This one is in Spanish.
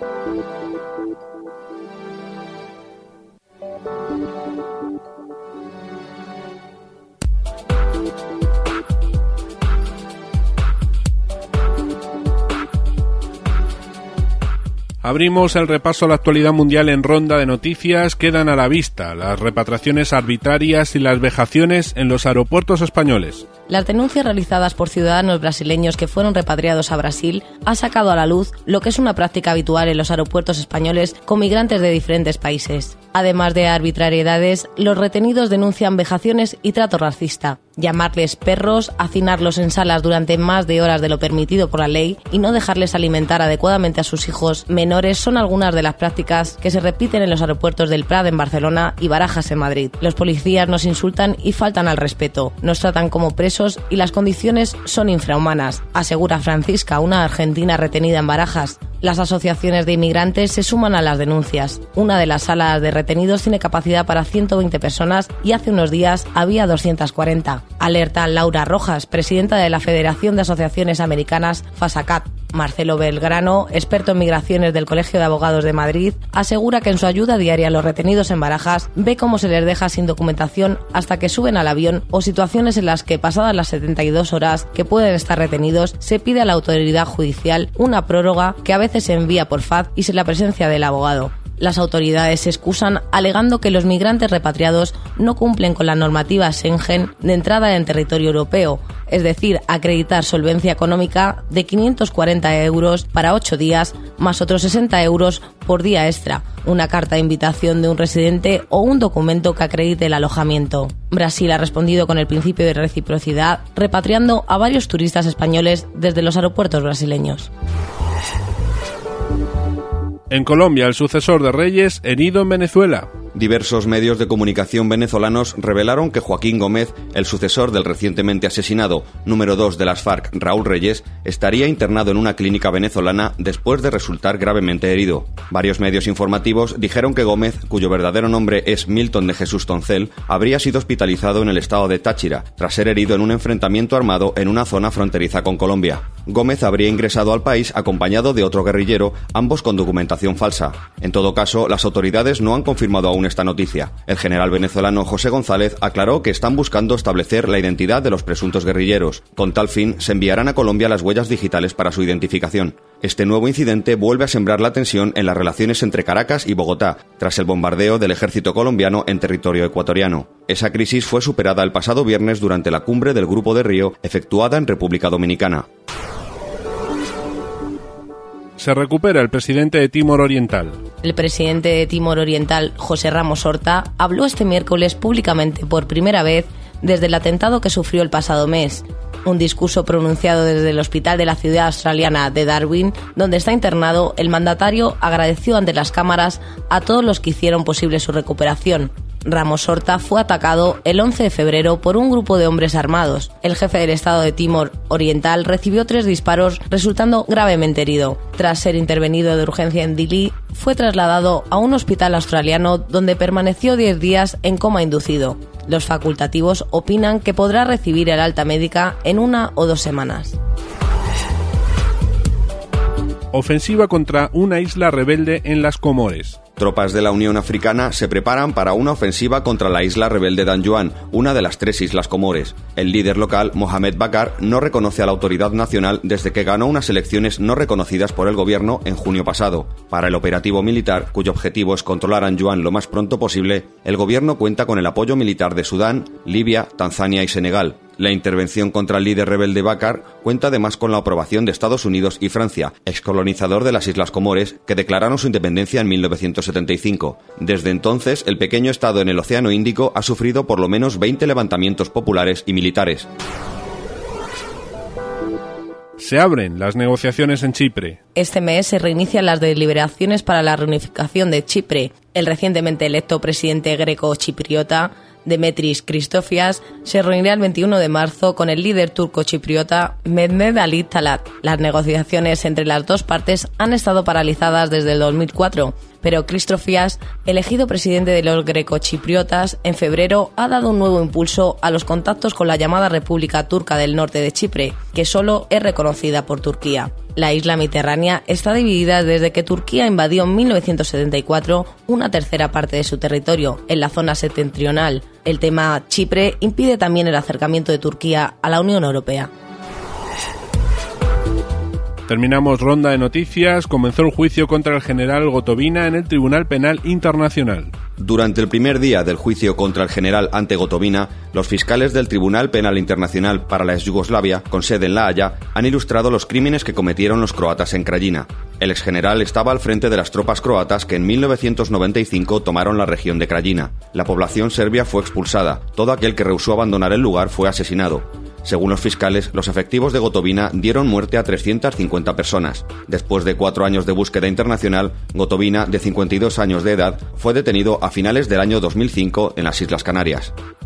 Abrimos el repaso a la actualidad mundial en ronda de noticias. Quedan a la vista las repatriaciones arbitrarias y las vejaciones en los aeropuertos españoles. Las denuncias realizadas por ciudadanos brasileños que fueron repatriados a Brasil han sacado a la luz lo que es una práctica habitual en los aeropuertos españoles con migrantes de diferentes países. Además de arbitrariedades, los retenidos denuncian vejaciones y trato racista. Llamarles perros, hacinarlos en salas durante más de horas de lo permitido por la ley y no dejarles alimentar adecuadamente a sus hijos menores son algunas de las prácticas que se repiten en los aeropuertos del Prat en Barcelona y Barajas en Madrid. Los policías nos insultan y faltan al respeto, nos tratan como presos y las condiciones son infrahumanas, asegura Francisca, una argentina retenida en Barajas. Las asociaciones de inmigrantes se suman a las denuncias. Una de las salas de retenidos tiene capacidad para 120 personas y hace unos días había 240. Alerta Laura Rojas, presidenta de la Federación de Asociaciones Americanas FASACAT. Marcelo Belgrano, experto en migraciones del Colegio de Abogados de Madrid, asegura que en su ayuda diaria a los retenidos en Barajas ve cómo se les deja sin documentación hasta que suben al avión o situaciones en las que pasadas las 72 horas que pueden estar retenidos se pide a la autoridad judicial una prórroga que a veces se envía por fax y sin la presencia del abogado. Las autoridades se excusan alegando que los migrantes repatriados no cumplen con la normativa Schengen de entrada en territorio europeo, es decir, acreditar solvencia económica de 540 euros para 8 días más otros 60 euros por día extra, una carta de invitación de un residente o un documento que acredite el alojamiento. Brasil ha respondido con el principio de reciprocidad, repatriando a varios turistas españoles desde los aeropuertos brasileños. En Colombia, el sucesor de Reyes herido en Venezuela. Diversos medios de comunicación venezolanos revelaron que Joaquín Gómez, el sucesor del recientemente asesinado número 2 de las FARC, Raúl Reyes, estaría internado en una clínica venezolana después de resultar gravemente herido. Varios medios informativos dijeron que Gómez, cuyo verdadero nombre es Milton de Jesús Toncel, habría sido hospitalizado en el estado de Táchira, tras ser herido en un enfrentamiento armado en una zona fronteriza con Colombia. Gómez habría ingresado al país acompañado de otro guerrillero, ambos con documentación falsa. En todo caso, las autoridades no han confirmado aún esta noticia. El general venezolano José González aclaró que están buscando establecer la identidad de los presuntos guerrilleros. Con tal fin, se enviarán a Colombia las huellas digitales para su identificación. Este nuevo incidente vuelve a sembrar la tensión en las relaciones entre Caracas y Bogotá, tras el bombardeo del ejército colombiano en territorio ecuatoriano. Esa crisis fue superada el pasado viernes durante la cumbre del Grupo de Río, efectuada en República Dominicana. Se recupera el presidente de Timor Oriental. El presidente de Timor Oriental, José Ramos Horta, habló este miércoles públicamente por primera vez desde el atentado que sufrió el pasado mes. Un discurso pronunciado desde el hospital de la ciudad australiana de Darwin, donde está internado, el mandatario agradeció ante las cámaras a todos los que hicieron posible su recuperación. Ramos Horta fue atacado el 11 de febrero por un grupo de hombres armados. El jefe del estado de Timor Oriental recibió 3 disparos, resultando gravemente herido. Tras ser intervenido de urgencia en Dili, fue trasladado a un hospital australiano donde permaneció 10 días en coma inducido. Los facultativos opinan que podrá recibir el alta médica en 1 o 2 semanas. Ofensiva contra una isla rebelde en las Comores. Tropas de la Unión Africana se preparan para una ofensiva contra la isla rebelde de Anjouan, una de las 3 islas Comores. El líder local, Mohamed Bakar, no reconoce a la autoridad nacional desde que ganó unas elecciones no reconocidas por el gobierno en junio pasado. Para el operativo militar, cuyo objetivo es controlar Anjouan lo más pronto posible, el gobierno cuenta con el apoyo militar de Sudán, Libia, Tanzania y Senegal. La intervención contra el líder rebelde Bakar cuenta además con la aprobación de Estados Unidos y Francia, excolonizador de las Islas Comores, que declararon su independencia en 1975. Desde entonces, el pequeño estado en el Océano Índico ha sufrido por lo menos 20 levantamientos populares y militares. Se abren las negociaciones en Chipre. Este mes se reinician las deliberaciones para la reunificación de Chipre. El recientemente electo presidente greco-chipriota, Demetris Christofias, se reunirá el 21 de marzo con el líder turco-chipriota Mehmet Ali Talat. Las negociaciones entre las dos partes han estado paralizadas desde el 2004. Pero Christofias, elegido presidente de los grecochipriotas, en febrero ha dado un nuevo impulso a los contactos con la llamada República Turca del Norte de Chipre, que solo es reconocida por Turquía. La isla mediterránea está dividida desde que Turquía invadió en 1974 una tercera parte de su territorio, en la zona septentrional. El tema Chipre impide también el acercamiento de Turquía a la Unión Europea. Terminamos ronda de noticias. Comenzó el juicio contra el general Gotovina en el Tribunal Penal Internacional. Durante el primer día del juicio contra el general Ante Gotovina, los fiscales del Tribunal Penal Internacional para la Ex-Yugoslavia, con sede en La Haya, han ilustrado los crímenes que cometieron los croatas en Krajina. El exgeneral estaba al frente de las tropas croatas que en 1995 tomaron la región de Krajina. La población serbia fue expulsada. Todo aquel que rehusó abandonar el lugar fue asesinado. Según los fiscales, los efectivos de Gotovina dieron muerte a 350 personas. Después de 4 años de búsqueda internacional, Gotovina, de 52 años de edad, fue detenido a finales del año 2005 en las Islas Canarias.